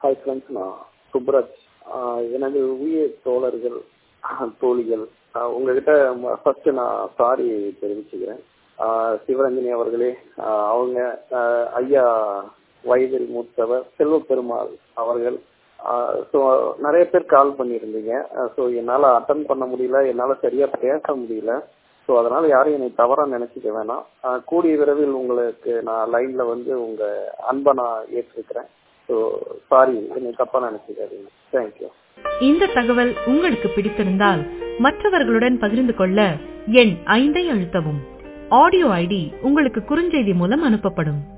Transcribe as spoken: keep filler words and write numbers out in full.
Hi friends, நான் சுப்ராஜ். ஆஹ் எனது உயிர் தோழர்கள் தோழிகள் ஆஹ் உங்ககிட்ட ஃபர்ஸ்ட் நான் சாரி தெரிவிச்சுக்கிறேன். ஆஹ் சிவரஞ்சனி அவர்களே, ஆஹ் அவங்க ஆஹ் ஐயா வயதில் மூத்தவர் செல்வ பெருமாள் அவர்கள். ஸோ நிறைய பேர் கால் பண்ணியிருந்தீங்க. ஸோ என்னால் அட்டன் பண்ண முடியல, என்னால் சரியாக பேச முடியல. ஸோ அதனால் யாரும் என்னை தவறாக நினச்சிக்க வேணாம். கூடிய விரைவில் உங்களுக்கு நான் லைனில் வந்து உங்கள் அன்பை நான் ஏற்றிருக்கிறேன். ஸோ சாரி, என்னை தப்பாக நினச்சிக்காதீங்க. தேங்க்யூ. இந்த தகவல் உங்களுக்கு பிடித்திருந்தால் மற்றவர்களுடன் பகிர்ந்து கொள்ள எண் ஐந்தை அழுத்தவும். ஆடியோ ஐடி உங்களுக்கு குறுஞ்செய்தி மூலம் அனுப்பப்படும்.